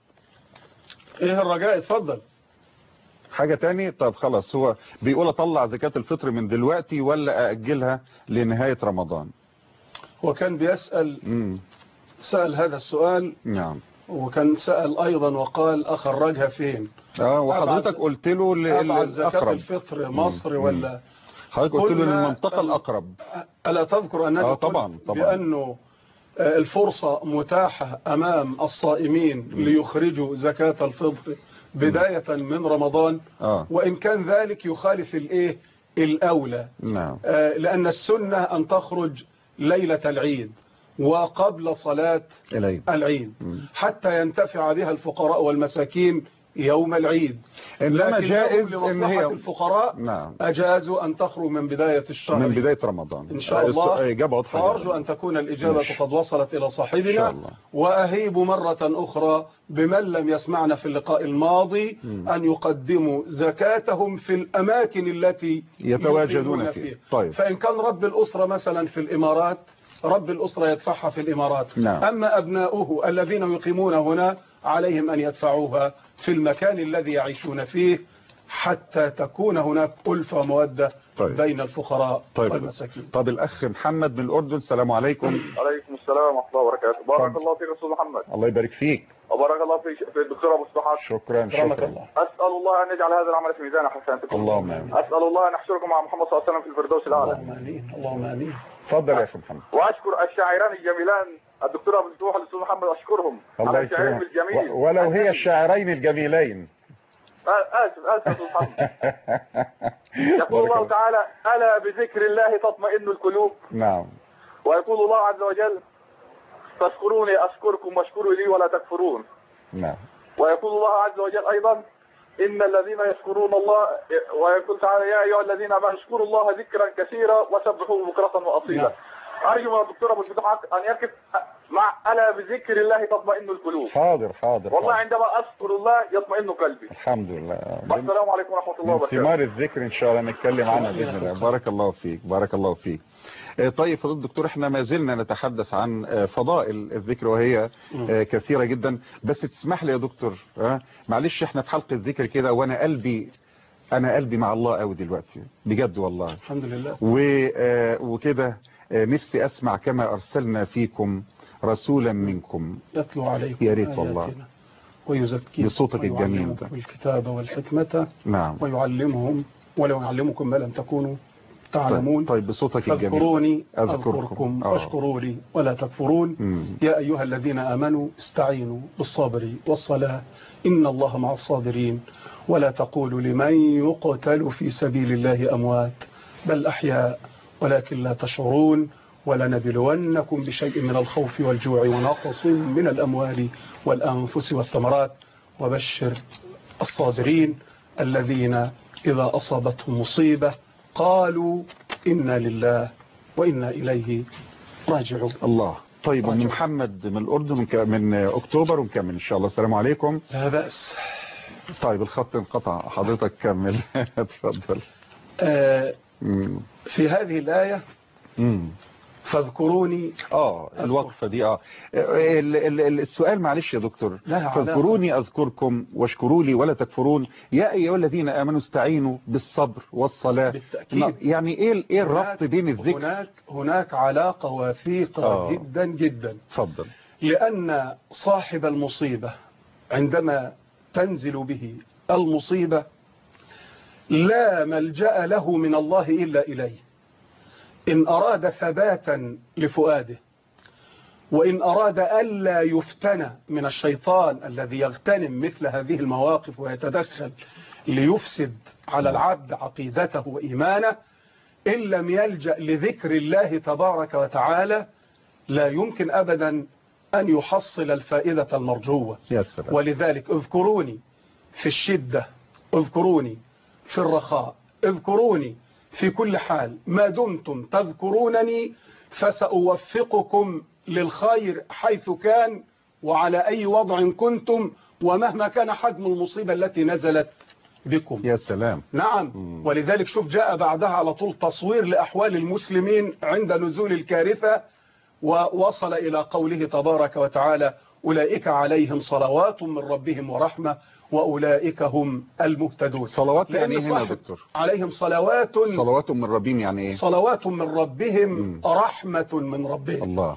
ايه الرجاء؟ اتفضل. حاجه تاني؟ طب خلاص، هو بيقول اطلع زكاه الفطر من دلوقتي ولا ااجلها لنهايه رمضان؟ هو كان بيسال امم سال هذا السؤال. نعم. وكان سال ايضا وقال اخرجها فين؟ اه وحضرتك قلت له ابعد زكاه الفطر مصر مم. ولا حضرتك قلت له المنطقه الاقرب. الا تذكر انني اه طبعا طبعا بانه الفرصه متاحه امام الصائمين مم. ليخرجوا زكاه الفطر بدايه مم. من رمضان. آه. وان كان ذلك يخالف الايه الاولى. نعم. آه لان السنه ان تخرج ليله العيد وقبل صلاة العيد, العيد حتى ينتفع بها الفقراء والمساكين يوم العيد. إنما جائز إن هي الفقراء نعم. أجازوا أن تخروا من بداية الشهر من بداية رمضان إن شاء الله. فأرجو أن تكون الإجابة قد وصلت إلى صاحبنا. وأهيب مرة أخرى بمن لم يسمعنا في اللقاء الماضي م. أن يقدموا زكاتهم في الأماكن التي يتواجدون فيها. طيب. فإن كان رب الأسرة مثلا في الإمارات رب الأسرة يدفعها في الإمارات. نعم. أما أبناؤه الذين يقيمون هنا عليهم أن يدفعوها في المكان الذي يعيشون فيه حتى تكون هناك ألفة ومودة طيب. بين الفقراء طيب. والمساكين. طب الأخ محمد من الأردن. السلام عليكم. عليكم السلام ورحمة الله وبركاته. بارك الله فيك أستاذ محمد. الله يبارك فيك. وبارك الله فيك في الدكتور أبو الصحات. شكرا شكرا. الله. أسأل الله أن يجعل هذا العمل في ميزان حسناتكم. اللهم آمين. أسأل الله أن يحشركم مع محمد صلى الله عليه وسلم في الفردوس الأعلى. اللهم آمين اللهم آمين. تفضل يا أخي محمد. وأشكر الشاعران الجميلان الدكتور أبو الفتوح والأستاذ محمد أشكرهم على شعرهم الجميل. ولو هي الشاعرين الجميلين. آسف آسف أستاذ محمد. يقول الله تعالى ألا بذكر الله تطمئن القلوب. نعم. ويقول الله عز وجل فاذكروني أشكركم واشكروا لي ولا تكفرون. نعم. ويقول الله عز وجل أيضا إن الذين يشكرون الله ويقول تعالى يا أيها الذين آمنوا اشكروا الله ذكرا كثيرا وسبحوه بكرة وأصيلا. نعم. أرجو من الدكتور أبو الفتوح أن يركب مع ألا بذكر الله تطمئن القلوب. حاضر حاضر. والله حاضر. عندما أذكر الله يطمئن قلبي. الحمد لله. السلام عليكم ورحمة الله وبركاته. من ثمار الذكر إن شاء الله نتكلم عنها بإذن الله. بارك الله فيك بارك الله فيك. طيب فضيلة الدكتور احنا ما زلنا نتحدث عن فضائل الذكر وهي كثيرة جدا، بس تسمح لي يا دكتور معلش احنا في حلقة الذكر كده وانا قلبي انا قلبي مع الله قوي دلوقتي بجد والله الحمد لله. وكده نفسي اسمع كما ارسلنا فيكم رسولا منكم يتلو عليكم يا ريت والله ويزكيكم بصوتك الجميل ده والكتاب والحكمة. نعم. ويعلمهم ولو يعلمكم ما لم تكونوا تعلمون. طيب بصوتك الجميل. فاذكروني أذكركم واشكروا لي ولا تكفرون. مم. يا أيها الذين آمنوا استعينوا بالصبر والصلاة إن الله مع الصابرين ولا تقولوا لمن يقتل في سبيل الله أموات بل أحياء ولكن لا تشعرون ولنبلونكم بشيء من الخوف والجوع ونقص من الأموال والأنفس والثمرات وبشر الصابرين الذين إذا أصابتهم مصيبة قالوا إنا لله وإنا إليه راجعون. الله. طيب من محمد من الأردن من أكتوبر ونكمل إن شاء الله. السلام عليكم. لا بأس. طيب الخط انقطع حضرتك كمل. اتفضل. آه في هذه الآية مم. فاذكروني. اه الوقفة دي اه ال- ال- ال- السؤال معلش يا دكتور، لها علاقة. فاذكروني اذكركم واشكروا لي ولا تكفرون، يا ايها الذين امنوا استعينوا بالصبر والصلاة. بالتأكيد. يعني ايه ايه الربط هناك- بين الذكر؟ هناك هناك علاقة وثيقة آه. جدا جدا، اتفضل. لأن صاحب المصيبة عندما تنزل به المصيبة لا ملجأ له من الله إلا إليه. إن أراد ثباتا لفؤاده، وإن أراد ألا يفتن من الشيطان الذي يغتنم مثل هذه المواقف ويتدخل ليفسد على العبد عقيدته وإيمانه، إن لم يلجأ لذكر الله تبارك وتعالى لا يمكن أبدا أن يحصل الفائدة المرجوة. يا سلام. ولذلك اذكروني في الشدة، اذكروني في الرخاء، اذكروني في كل حال، ما دمتم تذكرونني فسأوفقكم للخير حيث كان وعلى أي وضع كنتم ومهما كان حجم المصيبة التي نزلت بكم. يا سلام. نعم. مم. ولذلك شوف جاء بعدها على طول تصوير لأحوال المسلمين عند نزول الكارثة، ووصل إلى قوله تبارك وتعالى أولئك عليهم صلوات من ربهم ورحمة وأولئك هم المهتدون. صلوات يعني لأن ايه هنا يا صاحب دكتور؟ عليهم صلوات صلوات من ربهم يعني ايه؟ صلوات من ربهم مم. رحمة من ربهم. الله.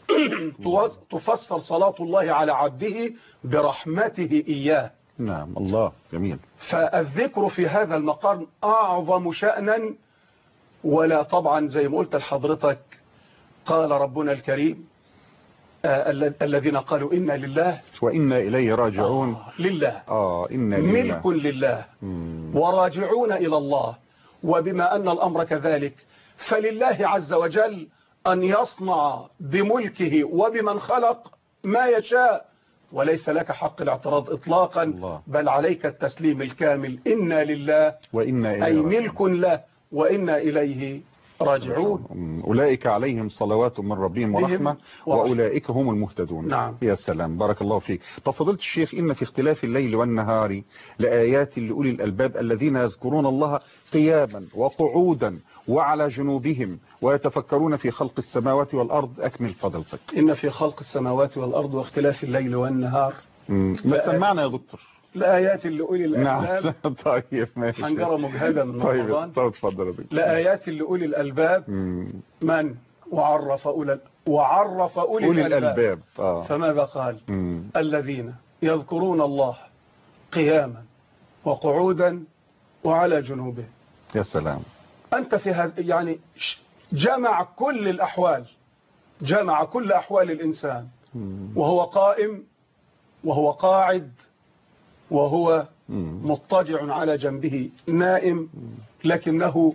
تفسر صلاة الله على عبده برحمته إياه. نعم. الله جميل. فالذكر في هذا المقام أعظم شأنا، ولا طبعا زي ما قلت لحضرتك قال ربنا الكريم آه الذين قالوا إنا لله وإنا إليه راجعون. آه لله. آه إنا لله. ملك لله. مم. وراجعون إلى الله. وبما أن الأمر كذلك فلله عز وجل أن يصنع بملكه وبمن خلق ما يشاء، وليس لك حق الاعتراض إطلاقا. الله. بل عليك التسليم الكامل. إنا لله وإنا إليه أي راجعون. ملك له وإنا إليه راجعون. مم. أولئك عليهم صلوات من ربهم ورحمة ورحمة. وأولئك هم المهتدون. نعم. يا سلام. بارك الله فيك. طب فضيلة الشيخ، إن في اختلاف الليل والنهار لآيات لأولي الألباب الذين يذكرون الله قياما وقعودا وعلى جنوبهم ويتفكرون في خلق السماوات والأرض. أكمل فضلتك. إن في خلق السماوات والأرض واختلاف الليل والنهار مم. ما سمعنا يا دكتور. لآيات لأولي الألباب. نعم. طيب ماشي. حنجرة مجهدة من طيب رمضان. طيب اتفضل يا دكتور. لآيات لأولي الألباب. مم. من وعرف أولي وعرف أولي, أولي الألباب, الألباب. آه. فماذا قال؟ مم. الذين يذكرون الله قياما وقعودا وعلى جنوبهم. يا سلام. أنت في هذا يعني جمع كل الأحوال، جمع كل أحوال الإنسان، مم. وهو قائم وهو قاعد وهو مم. مضطجع على جنبه نائم، لكنه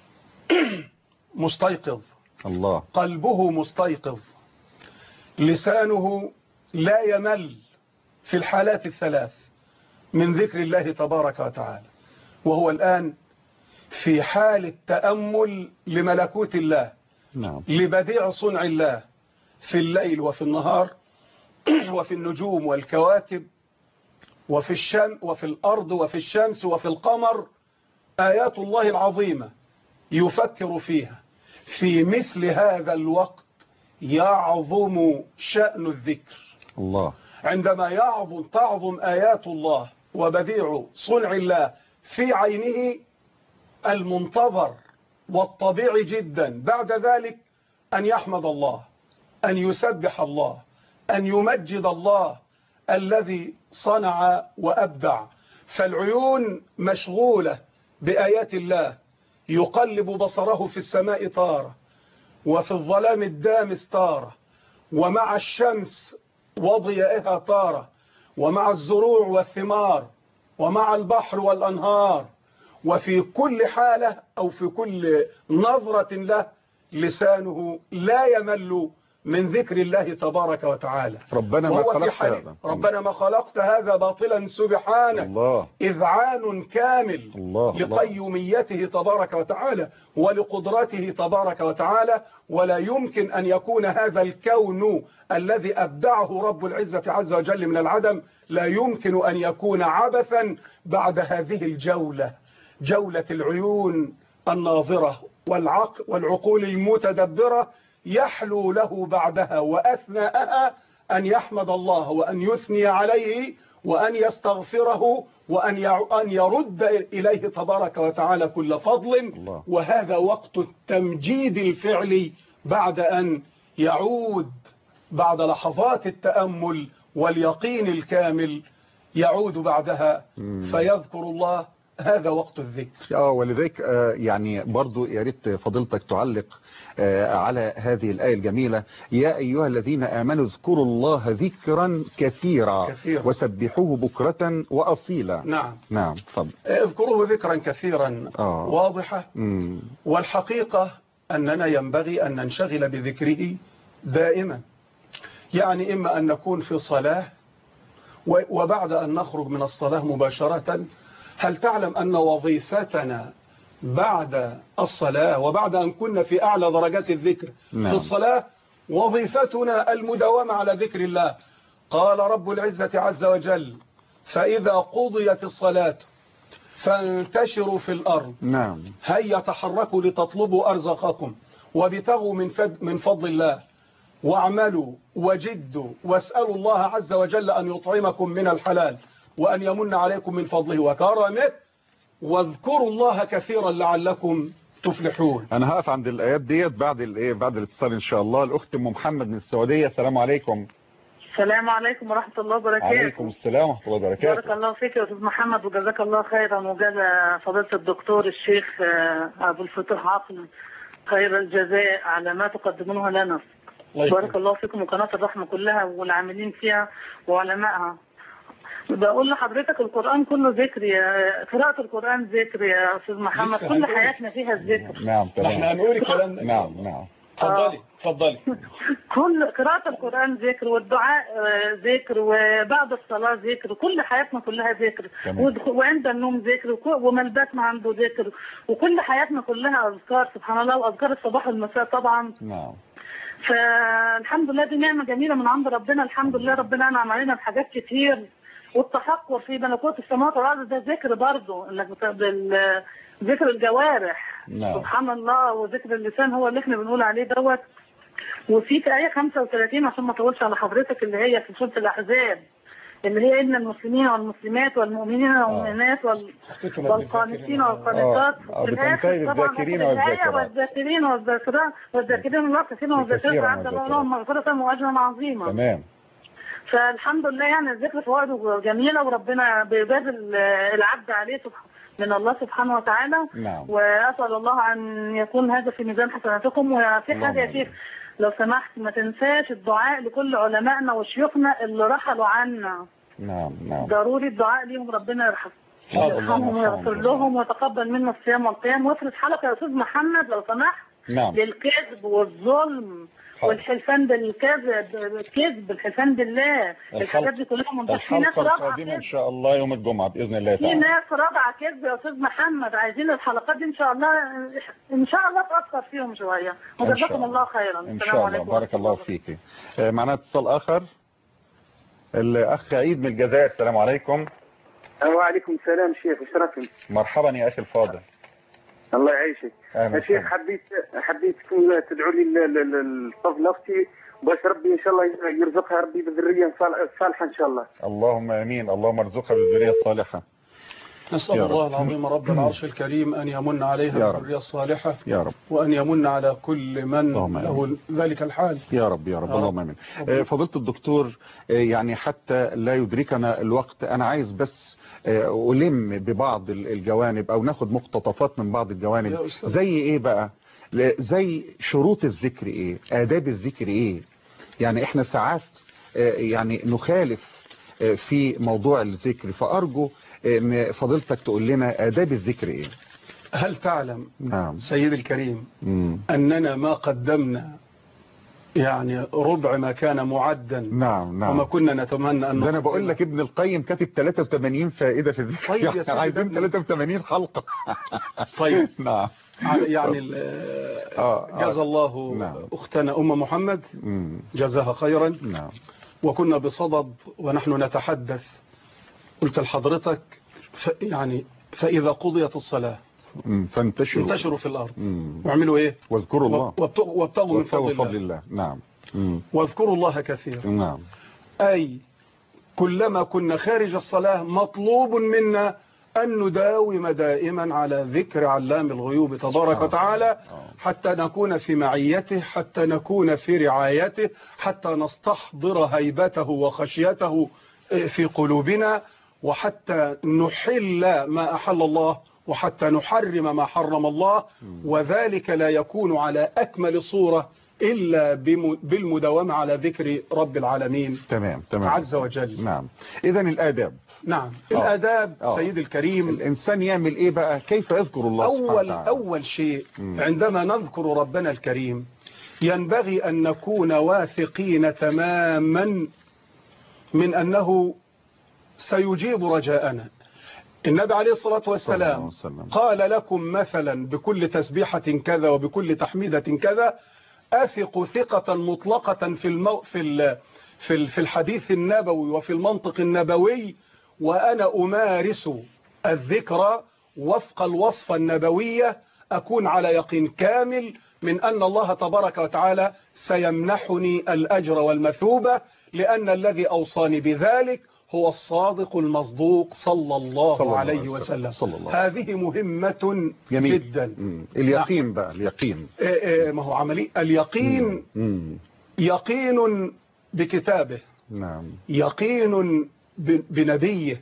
مستيقظ. الله. قلبه مستيقظ، لسانه لا يمل في الحالات الثلاث من ذكر الله تبارك وتعالى، وهو الآن في حال التأمل لملكوت الله. نعم. لبديع صنع الله في الليل وفي النهار وفي النجوم والكواكب وفي الشم وفي الأرض وفي الشمس وفي القمر، آيات الله العظيمة يفكر فيها. في مثل هذا الوقت يعظم شأن الذكر. الله. عندما يعظم تعظم آيات الله وبديع صنع الله في عينه، المنتظر والطبيعي جدا بعد ذلك أن يحمد الله، أن يسبح الله، أن يمجد الله الذي صنع وأبدع. فالعيون مشغولة بآيات الله، يقلب بصره في السماء تارة وفي الظلام الدامس تارة، ومع الشمس وضيائها تارة، ومع الزروع والثمار، ومع البحر والأنهار، وفي كل حالة أو في كل نظرة له لسانه لا يمل من ذكر الله تبارك وتعالى. ربنا ما خلقت هذا. ربنا ما خلقت هذا باطلا سبحانه. الله. إذعان كامل الله. لقيوميته تبارك وتعالى ولقدرته تبارك وتعالى. ولا يمكن أن يكون هذا الكون الذي أبدعه رب العزة عز وجل من العدم، لا يمكن أن يكون عبثا بعد هذه الجولة، جولة العيون الناظرة والعقل والعقول المتدبرة يحلو له بعدها وأثناءها أن يحمد الله وأن يثني عليه وأن يستغفره وأن أن يرد إليه تبارك وتعالى كل فضل الله. وهذا وقت التمجيد الفعلي بعد أن يعود بعد لحظات التأمل واليقين الكامل يعود بعدها فيذكر الله. هذا وقت الذكر. اه ولذلك آه يعني برضو يا ريت فضيلتك تعلق آه على هذه الآية الجميلة: يا أيها الذين آمنوا اذكروا الله ذكرا كثيرا, كثيرا. وسبحوه بكرة وأصيلا. نعم نعم تفضل. اذكروه ذكرا كثيرا آه. واضحة. مم. والحقيقة أننا ينبغي أن ننشغل بذكره دائما، يعني إما أن نكون في صلاة وبعد أن نخرج من الصلاة مباشرة. هل تعلم أن وظيفتنا بعد الصلاة وبعد أن كنا في أعلى درجات الذكر نعم. في الصلاة وظيفتنا المداومة على ذكر الله. قال رب العزة عز وجل: فإذا قضيت الصلاة فانتشروا في الأرض نعم. هيا تحركوا لتطلبوا أرزقكم وابتغوا من, من فضل الله واعملوا وجدوا واسألوا الله عز وجل أن يطعمكم من الحلال وأن يمن عليكم من فضله وكرمه واذكروا الله كثيرا لعلكم تفلحون. أنا هقف عند الآيات ديت بعد الايه بعد الاتصال إن شاء الله. الأخت أم محمد من السعودية، السلام عليكم. السلام عليكم ورحمة الله وبركاته. عليكم السلام ورحمة الله وبركاته. بارك الله فيك يا أستاذ محمد وجزاك الله خيرا وجزا فضيلة الدكتور الشيخ أبو الفتوح عاصم خير الجزاء على ما تقدمونه لنا. بارك الله فيكم وقناة الرحمة كلها والعاملين فيها وعلمائها. بقول لحضرتك القرآن كله ذكر، يا قراءة القرآن ذكر يا أستاذ محمد، كل حياتنا فيها الذكر. نعم تمام. احنا هنقول الكلام ده. نعم نعم. اتفضلي اتفضلي. كل قراءة القرآن ذكر والدعاء ذكر وبعد الصلاة ذكر، كل حياتنا كلها ذكر، وعند النوم ذكر وملبسنا عنده ذكر، وكل حياتنا كلها أذكار سبحان الله، وأذكار الصباح والمساء طبعا. نعم. فالحمد لله دي نعمة جميلة من عند ربنا، الحمد لله ربنا أنعم علينا بحاجات كتير. والتفكر في ملكوت السماوات والارض ده ذكر برضه، انك ذكر الجوارح نعم. سبحان الله، وذكر اللسان هو اللي احنا بنقول عليه دوت. وفي في آية خمسة وثلاثين عشان ما اطولش على حضرتك اللي هي في سورة الأحزاب اللي هي إن المسلمين والمسلمات والمؤمنين والمؤمنات وال... والقانتين والقانتات في الآخر طبعا الآية والذاكرين والذاكرات والذاكرين الله كثيرا والذاكرات أعد الله لهم مغفرة وأجرا عظيما. تمام. فالحمد لله يعني الذكر فوائده جميلة وربنا بيبادل العبد عليه من الله سبحانه وتعالى. نعم. وأسأل الله أن يكون هذا في ميزان حسناتكم. وفي حاجة يا شيخ لو سمحت ما تنساش الدعاء لكل علمائنا وشيوخنا اللي رحلوا عنا. نعم نعم. ضروري الدعاء ليهم، ربنا يرحم يرحمهم ويغفر لهم ويتقبل منا الصيام والقيام. وافرض حلقة يا أستاذ محمد لو سمحت نعم. للكذب والظلم والحلفان بالكذب الكذب الحلفان بالله، الحاجات دي كلها منتشره. في ناس رابعه ان شاء الله يوم الجمعه باذن الله تعالى. في ناس رابعه كذب يا استاذ محمد، عايزين الحلقات دي ان شاء الله ان شاء الله تاثر فيهم شويه. وجزاكم الله خيرا. ان شاء الله. بارك الله فيك. معنا اتصال اخر، الاخ عيد من الجزائر، السلام عليكم. وعليكم السلام شيخ، اشرفني. مرحبا يا اخي الفاضل. الله يعيشك يا شيخ. حبيت حبيتكم تدعوا لي لفضل اختي باش ربي ان شاء الله يرزقها ربي بالذريه الصالحه ان شاء الله. اللهم امين. اللهم ارزقها بالذريه الصالحه. نسأل الله العظيم رب العرش الكريم أن يمن عليها بالذرية الصالحة يا رب، وأن يمن على كل من له ذلك الحال يا رب يا رب. اللهم امين. فضيلة الدكتور يعني حتى لا يدركنا الوقت، أنا عايز بس ألم ببعض الجوانب أو ناخد مقتطفات من بعض الجوانب. زي إيه بقى؟ زي شروط الذكر إيه؟ آداب الذكر إيه؟ يعني إحنا ساعات يعني نخالف في موضوع الذكر، فأرجو ان فضيلتك تقول لنا آداب الذكر ايه. هل تعلم نعم. سيد الكريم مم. اننا ما قدمنا يعني ربع ما كان معدا. نعم نعم. وما كنا نتمنى ان ده انا بقول لك ابن القيم كاتب ثلاثة وثمانين فائدة في الذكر. طيب يا سيدي عايزين ثلاثة وثمانين حلقة. طيب نعم. يعني جزا الله نعم. اختنا ام محمد مم. جزاها خيرا. نعم. وكنا بصدد ونحن نتحدث قلت لحضرتك ف يعني فإذا قضيت الصلاة فانتشروا انتشروا في الأرض. مم. واعملوا إيه؟ واذكروا الله وابتغوا, وابتغوا من فضل, فضل الله. الله. نعم. مم. واذكروا الله كثيرا. نعم. أي كلما كنا خارج الصلاة مطلوب منا أن نداوم دائما على ذكر علام الغيوب تبارك وتعالى حتى نكون في معيته، حتى نكون في رعايته، حتى نستحضر هيبته وخشيته في قلوبنا، وحتى نحل ما أحل الله، وحتى نحرم ما حرم الله. وذلك لا يكون على أكمل صورة إلا بالمداومة على ذكر رب العالمين تمام تمام عز وجل. نعم. إذا الآداب. نعم. أوه. الآداب أوه. سيد الكريم، الإنسان يعمل إيه بقى؟ كيف يذكر الله أول سبحانه وتعالى؟ أول شيء مم. عندما نذكر ربنا الكريم ينبغي أن نكون واثقين تماما من أنه سيجيب رجاءنا. النبي عليه الصلاة والسلام قال لكم مثلا بكل تسبيحة كذا وبكل تحميدة كذا أثق ثقة مطلقة في المو... في ال... في ال... في الحديث النبوي وفي المنطق النبوي، وأنا أمارس الذكر وفق الوصفة النبوية أكون على يقين كامل من أن الله تبارك وتعالى سيمنحني الأجر والمثوبة، لأن الذي أوصاني بذلك هو الصادق المصدوق صلى الله, صلى الله عليه وسلم. صلى الله. هذه مهمة جميل. جدا. مم. اليقين نعم. بقى اليقين إيه إيه ما هو عملي اليقين. مم. يقين بكتابه. نعم. يقين بنبيه.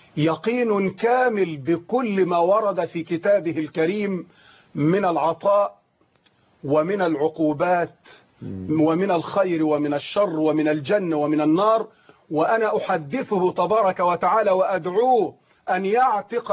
يقين كامل بكل ما ورد في كتابه الكريم من العطاء ومن العقوبات مم. ومن الخير ومن الشر ومن الجنة ومن النار. وأنا أحدثه تبارك وتعالى وأدعوه أن يعتق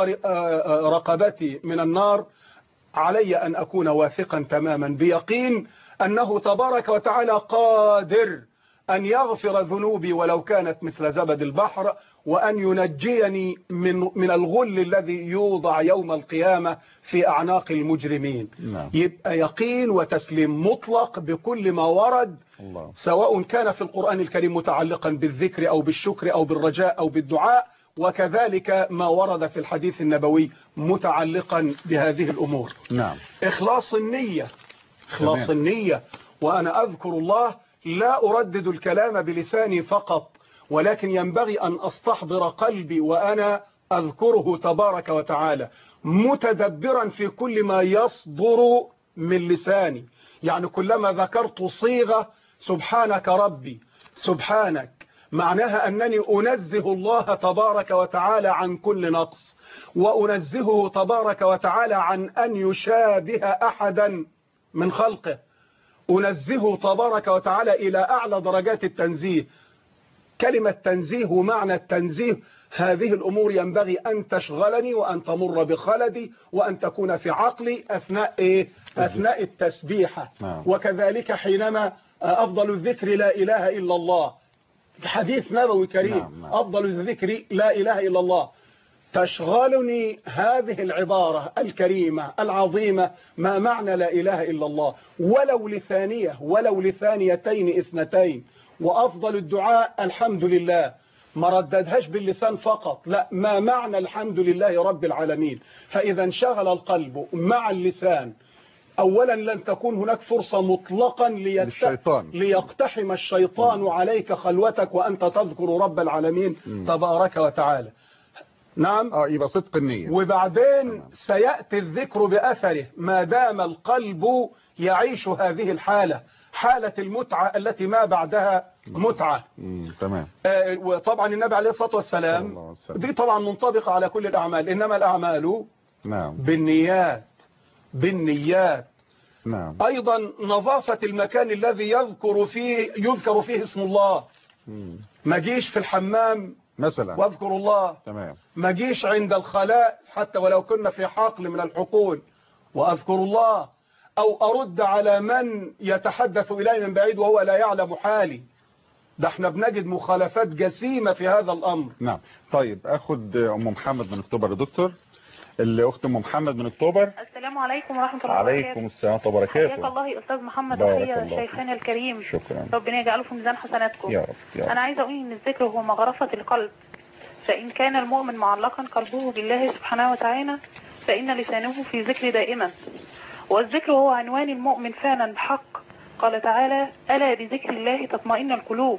رقبتي من النار. علي أن أكون واثقا تماما بيقين أنه تبارك وتعالى قادر أن يغفر ذنوبي ولو كانت مثل زبد البحر، وأن ينجيني من من الغل الذي يوضع يوم القيامة في أعناق المجرمين. نعم. يبقى يقين وتسليم مطلق بكل ما ورد الله. سواء كان في القرآن الكريم متعلقا بالذكر أو بالشكر أو بالرجاء أو بالدعاء، وكذلك ما ورد في الحديث النبوي متعلقا بهذه الأمور. نعم. إخلاص النية. إخلاص تمام. النية. وأنا أذكر الله لا أردد الكلام بلساني فقط، ولكن ينبغي أن أستحضر قلبي وأنا أذكره تبارك وتعالى متدبرا في كل ما يصدر من لساني. يعني كلما ذكرت صيغة سبحانك ربي سبحانك، معناها أنني أنزه الله تبارك وتعالى عن كل نقص، وأنزهه تبارك وتعالى عن أن يشابه أحدا من خلقه، أنزهه تبارك وتعالى إلى أعلى درجات التنزيه. كلمة تنزيه ومعنى التنزيه هذه الأمور ينبغي أن تشغلني وأن تمر بخلدي وأن تكون في عقلي أثناء إيه؟ أثناء التسبيحة. وكذلك حينما أفضل الذكر لا إله إلا الله، حديث نبوي كريم أفضل الذكر لا إله إلا الله، تشغلني هذه العبارة الكريمة العظيمة ما معنى لا إله إلا الله، ولو لثانية ولو لثانيتين اثنتين. وأفضل الدعاء الحمد لله، ما رددهاش باللسان فقط، لا، ما معنى الحمد لله رب العالمين. فإذا انشغل القلب مع اللسان، أولا لن تكون هناك فرصة مطلقا ليت... ليقتحم الشيطان م. عليك خلوتك وأنت تذكر رب العالمين م. تبارك وتعالى. نعم. اه يبقى صدق النية. وبعدين نعم. سيأتي الذكر بأثره ما دام القلب يعيش هذه الحالة، حالة المتعة التي ما بعدها متعة. مم. تمام. آه وطبعا النبي عليه الصلاة والسلام دي طبعا منطبقة على كل الأعمال، إنما الأعمال نعم. بالنيات بالنيات. نعم. أيضا نظافة المكان الذي يذكر فيه يذكر فيه اسم الله. مم. ما جيش في الحمام مثلا واذكر الله. تمام. ما جيش عند الخلاء حتى ولو كنا في حقل من الحقول وأذكر الله، أو أرد على من يتحدث إلي من بعيد وهو لا يعلم حالي. ده احنا بنجد مخالفات جسيمة في هذا الأمر. نعم. طيب أخذ أم محمد من أكتوبر يا دكتور. الأخت أم محمد من أكتوبر. السلام عليكم ورحمة الله وبركاته. عليكم السلام وبركاته. حياك الله يا أستاذ محمد وحيا شيخنا الكريم. شكرا. ربنا يجعله في ميزان حسناتكم. يا رب يا رب. أنا عايزة أقول إن الذكر هو مغرفة القلب، فإن كان المؤمن معلقا قلبه بالله سبحانه وتعالى فإن لسانه في ذكر دائما، والذكر هو عنوان المؤمن فعلا بحق. قال تعالى: ألا بذكر الله تطمئن القلوب.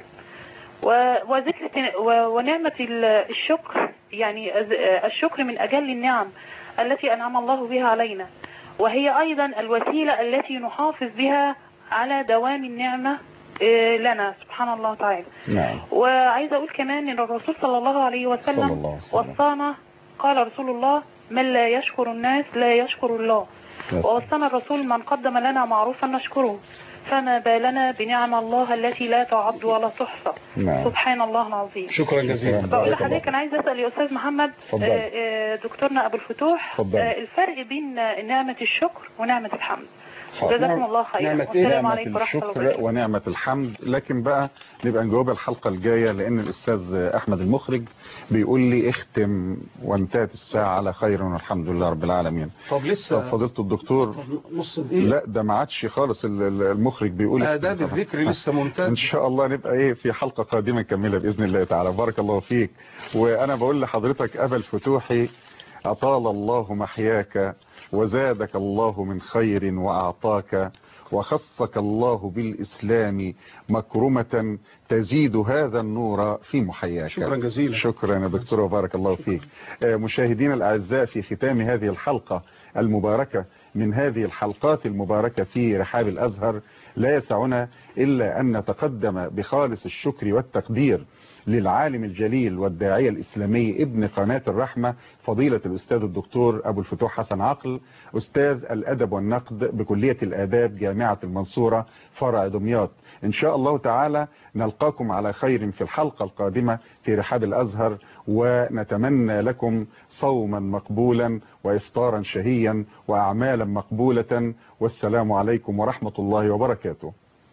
وذكر ونعمة الشكر، يعني الشكر من أجل النعم التي أنعم الله بها علينا، وهي أيضا الوسيلة التي نحافظ بها على دوام النعمة لنا سبحان الله تعالى. نعم. وعايزة أقول كمان أن الرسول صلى الله عليه وسلم وصانا، قال رسول الله: من لا يشكر الناس لا يشكر الله. ووصانا الرسول: من قدم لنا معروفا نشكره، فما بالنا بنعم الله التي لا تعد ولا تحصى. نعم. سبحان الله العظيم. شكرا جزيلا. بقول لحضرتك انا عايزه اسال يا استاذ محمد، دكتورنا ابو الفتوح، الفرق بين نعمه الشكر ونعمه الحمد. جزاكم الله خيرا. والسلام عليكم ورحمه الله وبركاته. ونعمه الحمد، لكن بقى نبقى نجاوب الحلقه الجايه، لان الاستاذ احمد المخرج بيقول لي اختم وانتهت الساعه على خير والحمد لله رب العالمين. طب لسه فضيله الدكتور نص دقيقه. لا ده ما عادش خالص، المخرج بيقول آداب الذكر لسه ممتد. ان شاء الله نبقى ايه في حلقه قادمه نكملها باذن الله تعالى. بارك الله فيك. وانا بقول لحضرتك ابا الفتوحي: اطال الله محياك وزادك الله من خير وأعطاك، وخصك الله بالإسلام مكرمة تزيد هذا النور في محياك. شكرا جزيلا. شكرا يا دكتور وبارك الله فيك. مشاهدينا الأعزاء، في ختام هذه الحلقة المباركة من هذه الحلقات المباركة في رحاب الأزهر، لا يسعنا إلا أن نتقدم بخالص الشكر والتقدير للعالم الجليل والداعية الإسلامي ابن قناة الرحمة فضيلة الأستاذ الدكتور أبو الفتوح حسن عقل، أستاذ الأدب والنقد بكلية الآداب جامعة المنصورة فرع دمياط. إن شاء الله تعالى نلقاكم على خير في الحلقة القادمة في رحاب الأزهر، ونتمنى لكم صوما مقبولا وإفطارا شهيا وأعمالا مقبولة، والسلام عليكم ورحمة الله وبركاته.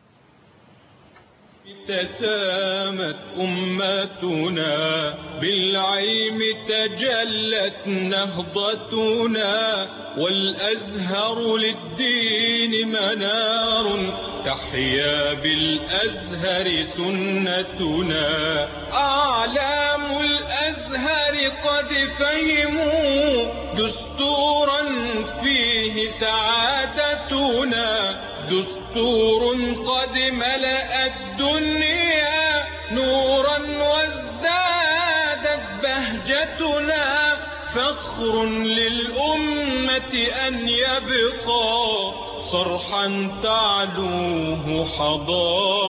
تسامت أمتنا بالعلم، تجلت نهضتنا، والأزهر للدين منار، تحيا بالأزهر سنتنا. أعلام الأزهر قد فهموا دستورا فيه سعادتنا، دستور قد ملأ الدنيا نورا وازدادت بهجتنا، فخر للأمة أن يبقى صرحا تعلوه حضارة.